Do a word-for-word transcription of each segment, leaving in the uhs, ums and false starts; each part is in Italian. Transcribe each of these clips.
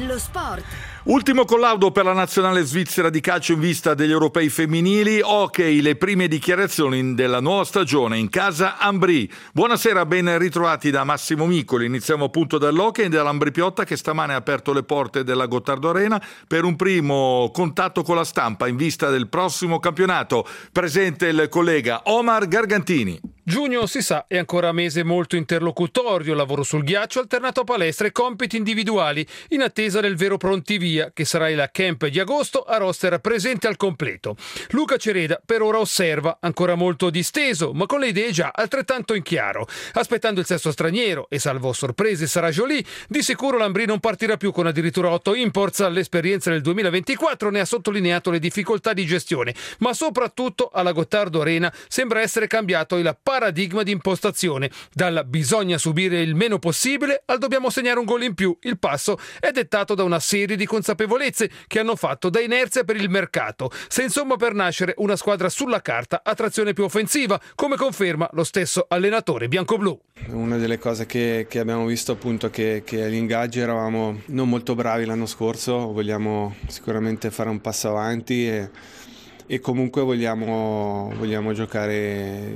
Lo sport. Ultimo collaudo per la nazionale svizzera di calcio in vista degli europei femminili. Ok, le prime dichiarazioni della nuova stagione in casa Ambrì. Buonasera, ben ritrovati da Massimo Micoli. Iniziamo appunto dall'hockey e dall'Ambrì Piotta, che stamane ha aperto le porte della Gottardo Arena per un primo contatto con la stampa in vista del prossimo campionato. Presente il collega Omar Gargantini. Giugno, si sa, è ancora mese molto interlocutorio, lavoro sul ghiaccio alternato a palestra e compiti individuali, in attesa del vero prontivia, che sarà il camp di agosto a roster presente al completo. Luca Cereda per ora osserva, ancora molto disteso, ma con le idee già altrettanto in chiaro. Aspettando il sesto straniero, e salvo sorprese sarà Jolie, di sicuro l'Ambrì non partirà più con addirittura otto imports. L'esperienza del duemilaventiquattro ne ha sottolineato le difficoltà di gestione, ma soprattutto alla Gottardo Arena sembra essere cambiato il paradigma di impostazione. Dal bisogna subire il meno possibile al dobbiamo segnare un gol in più. Il passo è dettato da una serie di consapevolezze che hanno fatto da inerzia per il mercato, se insomma per nascere una squadra sulla carta a trazione più offensiva, come conferma lo stesso allenatore biancoblù. Una delle cose che, che abbiamo visto appunto che, che agli ingaggi eravamo non molto bravi l'anno scorso, vogliamo sicuramente fare un passo avanti e e comunque vogliamo, vogliamo giocare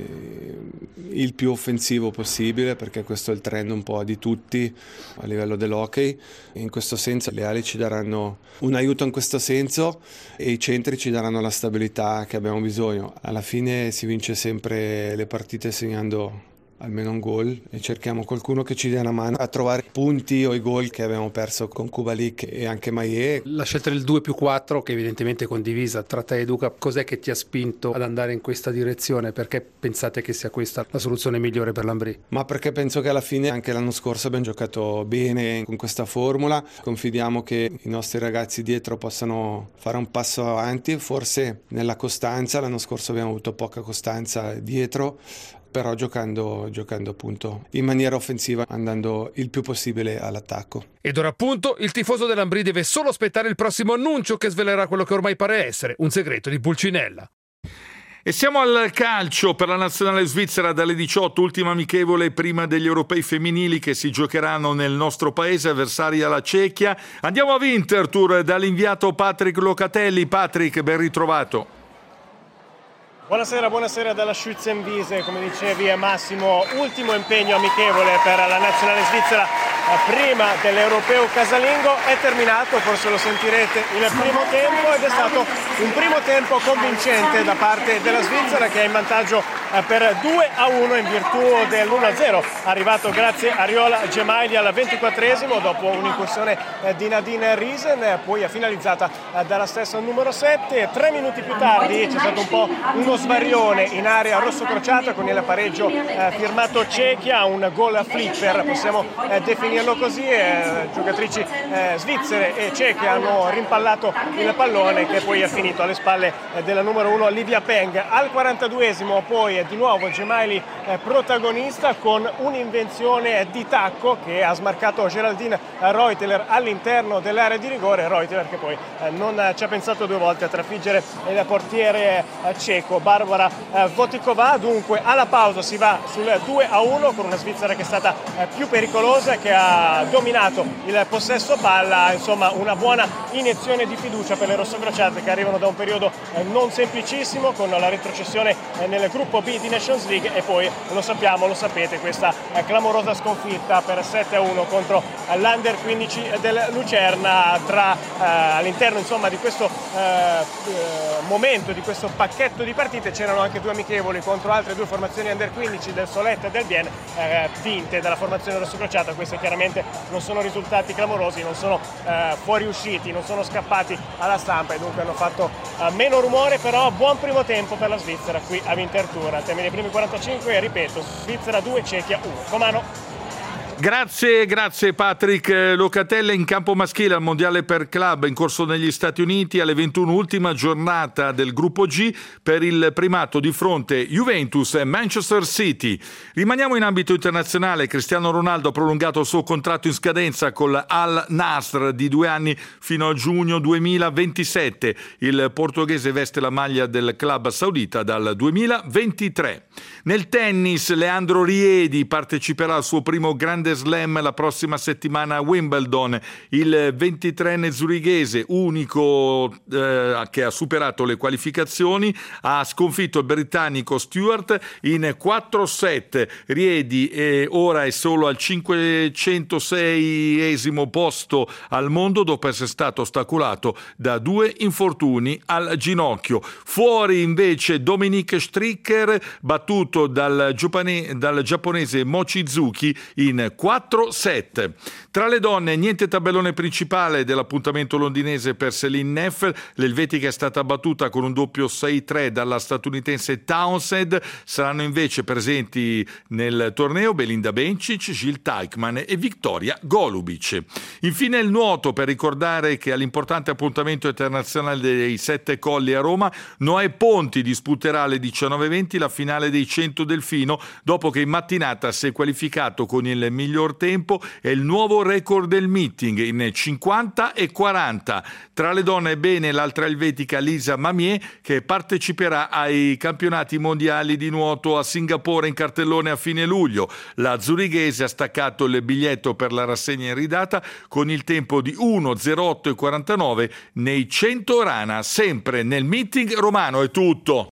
il più offensivo possibile, perché questo è il trend un po' di tutti a livello dell'hockey. In questo senso le ali ci daranno un aiuto in questo senso e i centri ci daranno la stabilità che abbiamo bisogno. Alla fine si vince sempre le partite segnando almeno un gol e cerchiamo qualcuno che ci dia una mano a trovare punti o i gol che abbiamo perso con Kubalik e anche Maillet. La scelta del due più quattro, che evidentemente è condivisa tra te e Duca, cos'è che ti ha spinto ad andare in questa direzione? Perché pensate che sia questa la soluzione migliore per l'Ambrì? Ma perché penso che alla fine anche l'anno scorso abbiamo giocato bene con questa formula, confidiamo che i nostri ragazzi dietro possano fare un passo avanti, forse nella costanza. L'anno scorso abbiamo avuto poca costanza dietro, però giocando, giocando appunto in maniera offensiva, andando il più possibile all'attacco. Ed ora appunto il tifoso dell'Ambrì deve solo aspettare il prossimo annuncio che svelerà quello che ormai pare essere un segreto di Pulcinella. E siamo al calcio per la nazionale svizzera dalle diciotto, ultima amichevole prima degli europei femminili che si giocheranno nel nostro paese, avversaria la Cechia. Andiamo a Winterthur dall'inviato Patrick Locatelli. Patrick, ben ritrovato. Buonasera, buonasera dalla Schützenwiese, come dicevi Massimo, ultimo impegno amichevole per la nazionale svizzera prima dell'europeo casalingo, è terminato, forse lo sentirete, il primo tempo ed è stato un primo tempo convincente da parte della Svizzera che è in vantaggio per due a uno in virtù dell'uno a zero, arrivato grazie a Riola Gemaili al ventiquattresimo dopo un'incursione di Nadine Riesen, poi finalizzata dalla stessa numero sette. Tre minuti più tardi c'è stato un po' uno svarione in area rosso-crociata con il pareggio eh, firmato Cechia, un gol flipper, possiamo eh, definirlo così. Eh, giocatrici eh, svizzere e ceche hanno rimpallato il pallone che poi è finito alle spalle eh, della numero uno Livia Peng. Al quarantaduesimo poi eh, di nuovo Gemaili eh, protagonista con un'invenzione di tacco che ha smarcato Geraldine Reuteler all'interno dell'area di rigore. Reuteler che poi eh, non ci ha pensato due volte a trafiggere il portiere eh, ceco Barbara eh, Votikova. Dunque alla pausa si va sul due a uno con una Svizzera che è stata eh, più pericolosa, che ha dominato il possesso palla, insomma una buona iniezione di fiducia per le rossocrociate che arrivano da un periodo eh, non semplicissimo con la retrocessione eh, nel gruppo B di Nations League e poi lo sappiamo, lo sapete, questa eh, clamorosa sconfitta per sette a uno contro eh, l'Under quindici del Lucerna. Tra eh, all'interno insomma di questo eh, momento, di questo pacchetto di partite c'erano anche due amichevoli contro altre due formazioni Under quindici del Solette e del Bienne, eh, vinte dalla formazione rossocrociata. Questi chiaramente non sono risultati clamorosi, non sono eh, fuoriusciti, non sono scappati alla stampa e dunque hanno fatto eh, meno rumore, però buon primo tempo per la Svizzera qui a Winterthur. Al termine dei primi quarantacinque, ripeto, Svizzera due, Cechia uno. Comano. Grazie, grazie Patrick Locatelli. In campo maschile al mondiale per club in corso negli Stati Uniti alle ventuno, ultima giornata del gruppo G per il primato di fronte Juventus e Manchester City. Rimaniamo in ambito internazionale. Cristiano Ronaldo ha prolungato il suo contratto in scadenza con l'Al Nassr di due anni fino a giugno duemilaventisette. Il portoghese veste la maglia del club saudita dal duemilaventitré. Nel tennis Leandro Riedi parteciperà al suo primo grande grande slam la prossima settimana a Wimbledon. Il ventitreenne zurighese, unico eh, che ha superato le qualificazioni, ha sconfitto il britannico Stewart in quattro set. Riedi eh, ora è solo al cinquecentoseiesimo posto al mondo dopo essere stato ostacolato da due infortuni al ginocchio. Fuori invece Dominic Stricker, battuto dal, giapone, dal giapponese Mochizuki in quattro set. Tra le donne niente tabellone principale dell'appuntamento londinese per Celine Neff. L'elvetica è stata battuta con un doppio sei tre dalla statunitense Townsend. Saranno invece presenti nel torneo Belinda Bencic, Jil Teichmann e Victoria Golubic. Infine il nuoto, per ricordare che all'importante appuntamento internazionale dei Sette Colli a Roma Noè Ponti disputerà alle diciannove e venti la finale dei cento delfino, dopo che in mattinata si è qualificato con il miglior tempo e il nuovo record del meeting in cinquanta e quaranta. Tra le donne bene l'altra elvetica Lisa Mamier, che parteciperà ai campionati mondiali di nuoto a Singapore in cartellone a fine luglio. La zurighese ha staccato il biglietto per la rassegna in ridata con il tempo di uno zero otto e quarantanove nei cento rana. Sempre nel meeting romano. È tutto.